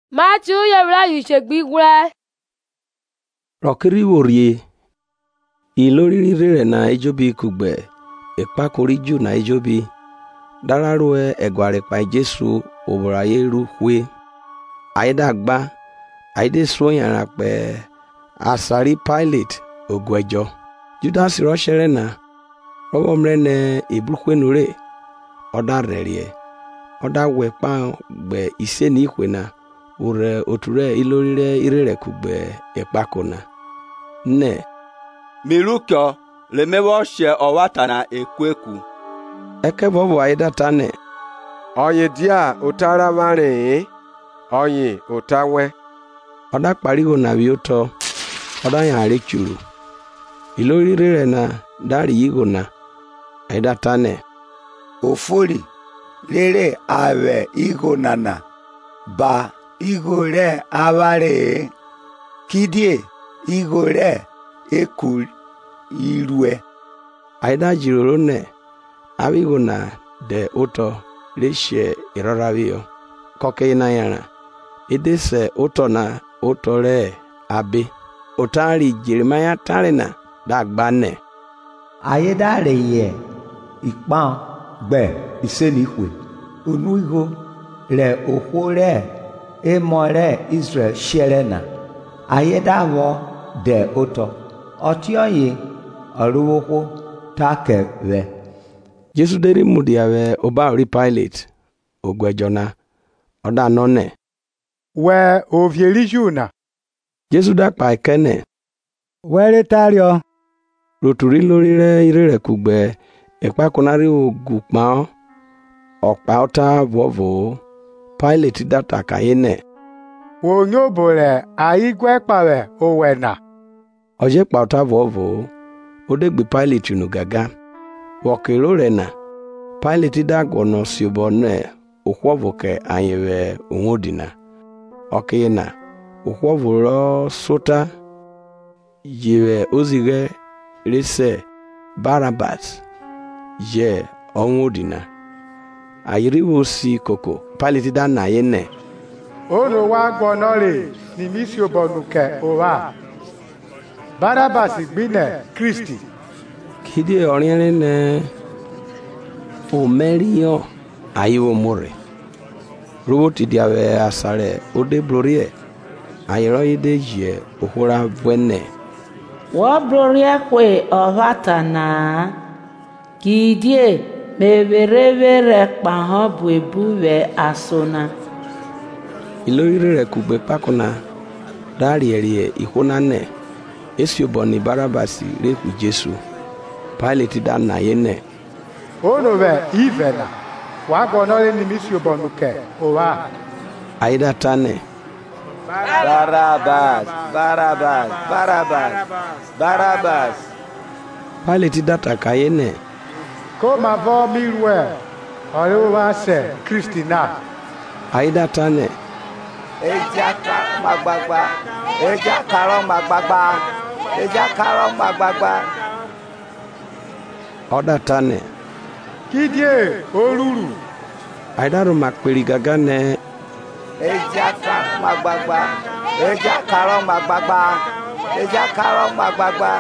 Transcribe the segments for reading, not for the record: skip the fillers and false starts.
Matthew yebra yishegbiwe. Rokiri worie. Ilori rere na ejobi kugbe. Ekpakori ju na ejobi. Dararoe egware pa Jesu oboraye ruhwe. Aida gba. Aide soyara pe asari Pilate ogwejo. Judas roshere na. Robomre ne ibruhwe nure. Oda rerie. Oda wepa gbe ise ni ihwe na. Ure oture ilorire irere kugbe ekpakona. Ne. Milukyo lemewo she owatana ekweku. Eke bobo aida tane. Onye dia utara mare. Onye utawe. Oda parigo na bioto. Oda yare churu. Ilorire na dari yigo na. Aida tane. Ofori. Lere ave igo nana. Ba. Igore avare kidie igore eku irue. Aida jiroro ne abigo na de oto leshe iroravio koke na yana idese oto na otore abi otari Jeremiah tarina dagbane. Ayeda reye ipan gbe isenihwe onu igo le ohore emore Israel sherena ayedavo de oto otioye oruwo takeve. Jesu deri mudiawe oba ori Pilate ogwejona oda none we ovierijuna. Jesu da pa ikene Were tario roturi lorire irere kugbe ekpakonari ogupma okpa ota vovo. Pilate data kayene. Wonyobore aigwe pawe owena. Oje pauta vovo. Odegbe Pilate nugaga. Wokero rena. Pilate dagono siobone. Ukwovoke anyewe unwodina. Okena. Ukwovoro sota. Yewe ozige rese Barabbas. Je onwodina. Ayiriwo si koko. Pilate da na yene. Ono wa gbonore ni misi obonuke owa. Barabbas gbine Kristi. Kide oriere ne omeriyo ayiwo more. Roboti diawe asare ode blorie. Ayiro ide je ohora vwene. Wo blorie kwe ovata na kidie meberevere kpaho buebuwe asona. Ilorire kugbe pakona darierie ihonane esioboni Barabasi reku Jesu. Pilate da na yene. Ono we ivena. Wa gbonore ni misi obonuke owa. Aida tane. Barabbas, Barabbas, Barabbas, Barabbas. Pilate data kayene. Ko ma vo mirwe. Ore wa se Kristi na. Aida tane. Ejaka magbagba. Ejaka magbagba. Ejaka magbagba. Oda tane. Kidie oruru. Aida ro makperi gaga ne. Ejaka magbagba. Ejaka magbagba. Ejaka magbagba.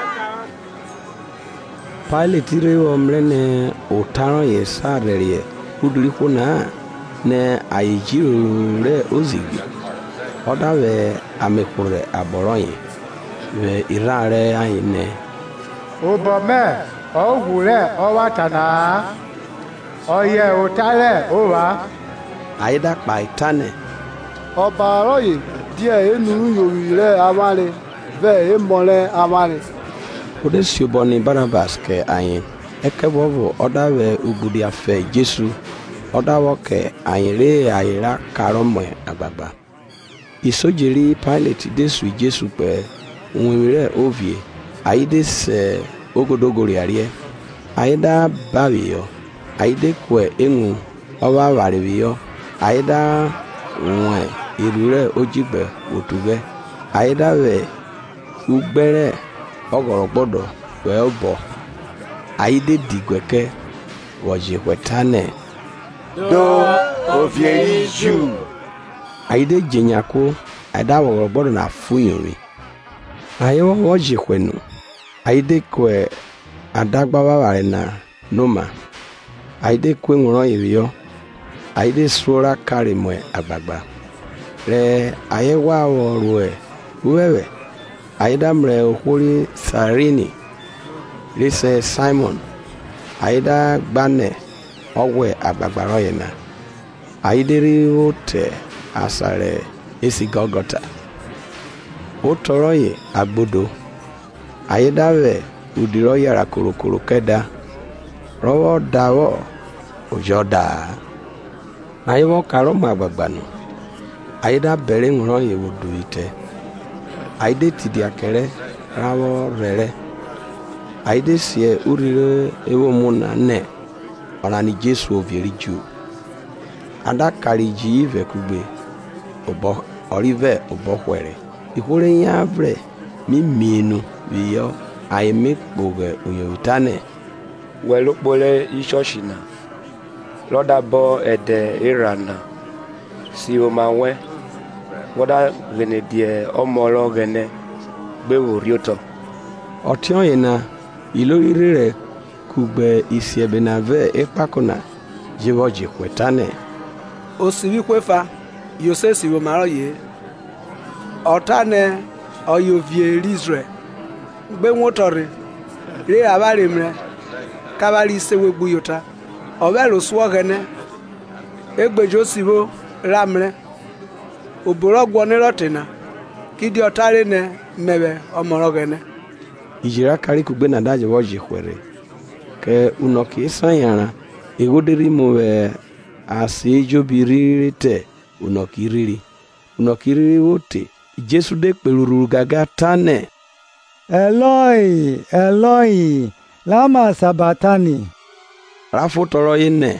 Pilate rewo mrene otaron ye sarerie uduri kuna ne ayijiro re ozigi. Oda we amekure aboron we irare ayine. Obome owure owatana. Oye otale owa. Aida pa itane. Ọba aroye díẹ̀ enuru yorire amare ve emole amare. Ode sioboni Barabas ke ayin. Eke bovo oda we ubudi afe Jesu. Oda woke ayire ayira karomwe agbagba. Isojeri Pilate desu Jesu pe unwire ovie. Aide se ogodogori arie. Aida bawiyo. Aide kwe engu owa wariwiyo. Aida nwe irure ojigbe otuge. Aida we ugbere ogorogbodo we obo. Aide digweke woji wetane. Do ovieri ju. Aide jenyako ada wogbodo na fuyori. Ayo woji kwenu. Aide kwe adagbawa wale na noma. Aide kwe ngoro yevyo. Aide sura kari mwe agbagba. Le ayewa worwe. Uwewe. Aida mre ukuri Sarini. Lise Simon. Aida gbane ogwe agbagba royena. Aideri ote asare esi Golgota. Otoroye agbodo. Ayedawe udiro yara korokoro keda. Rowo dawo ojoda. Ayewo karo magbagbanu. Ayeda bere ngro ye wudu ite. Ayede tidi akere rawo rere. Ayede sie urire ewo muna ne. Ona ni Jesu ovieri ju. Ada kariji ive kugbe. Obo orive obo hwere. Ikure yavre mi mienu viyo aime kpoge oyotane. Welo pole ishoshina. Loda bo ede irana. Si o mawe. Wada gene die omolo gene bewo rioto. Otion yena ilo irire kugbe isiebe na ve epakona jivoji kwetane. Osiwi kwefa yose siwo maro ye. Otane oyovie Israel. Gbe nwotori re abare mre kabali sewe gbuyota. Obelo suwo gene egbejo siwo ramre. Oborogwo ni rotina kidi otare ne mebe omorogene. Ijira kari kugbe na daje woji kwere. Ke unoki sanyara egoderi mowe asejo biririte unokiriri. Unokiriri wote Jesu de peluru gaga tane. Eloi, Eloi, lama sabatani. Rafu toro yene.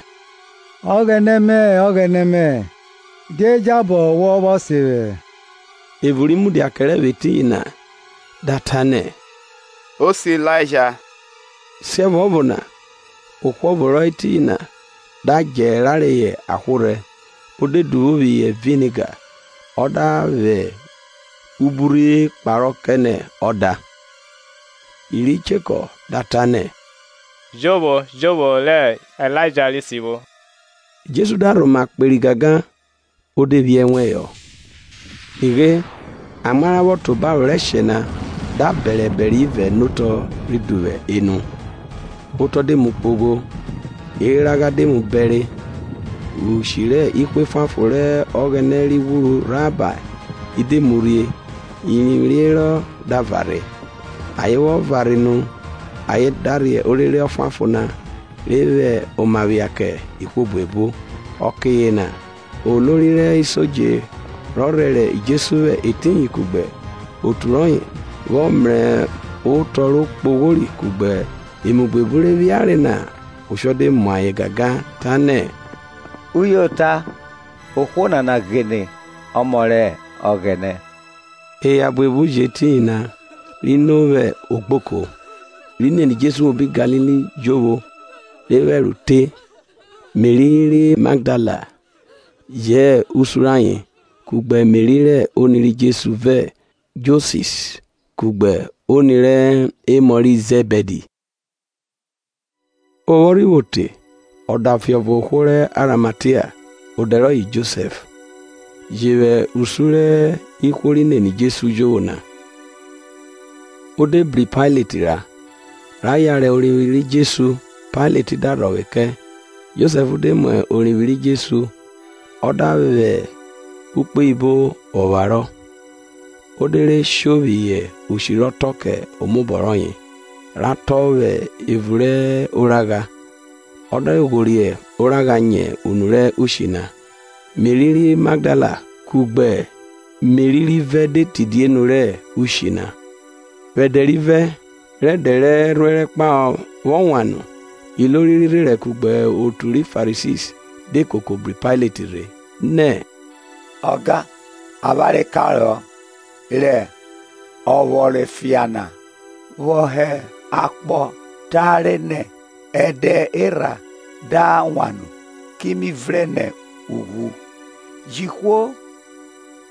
Ogeneme. Dejabo wobo siwe. Evurimu di akere beti ina. Datane. Osi Elijah. Sebo obona. Okwo boro iti ina. Da jerare ye ahure. Ode duobi ye vinegar. Oda ve. Uburi parokene oda. Iri cheko datane. Jobo le Elijah lisibo. Jesu daro makperi gaga. Ode vie yo. Ige amara woto ba reshena da bere ive nuto riduwe enu. Oto de mu pogo. Iraga de mu bere. Ushire ikwe fafore ogeneri wuru rabai. Ide murie. Iniriro davare. Ayewo varinu. Aye darie orere ofafuna. Leve omaviake ikwobuebu. Okeyena. Olorire isoje rorere Jesuwe etinyi kugbe oturoyin gomre otoro pogori kugbe imugbebure biare na oshode mwaye gaga tane uyota okona na gene omore ogene abwebu jetina rinove ogboko rine ni Jesu obi Galili jowo leverute Mary Magdala ye usurayin kugbe merire oniri Jesu ve Josis kugbe onire emori Zebedi. Owori wote odafiovo hore Aramatia odero yi Joseph. Jewe usure ikwori neni Jesu jona. Ode bri Pilate ra. Rayare oriviri Jesu Pilate daraweke. Joseph de mwe oriviri Jesu Odave ukpe ibo owaro. Odere shoviye ushirotoke omuboronyi. Ratove ivure uraga. Oda ugorie uraga nye unure ushina. Meriri Magdala kugbe. Meriri vede tidienure ushina. Vederive redere rwerekpa wonwanu. Iloriri rekugbe oturi Pharisees. De kokobri Pilate re ne oga abare karo le owore fiana wohe akpo tare ne ede era da wanu kimi vrene ugu jikwo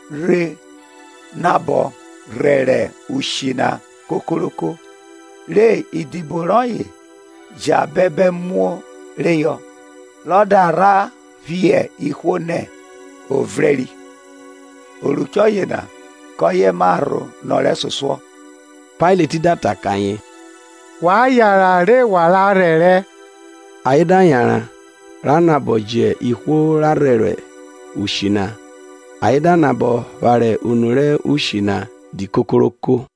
re nabọ rere ushina kokoroko re ìdìbò rọyè jà bẹbẹ mú reyọ lọdàra vie ihone ovreri olùkọ́ yìnà kọ́yé márùn nọ̀rẹ́ sọ̀sọ́. Pilate data kanye. wàá yàrá rè wà lárẹ̀ rẹ. Àyídá yàrá rana bọ̀jẹ̀ ìhó rárẹ̀ rẹ̀ ùṣìnà. Àyídá nàbọ̀ varẹ̀ ònùrẹ́ ùṣìnà di kokoroko.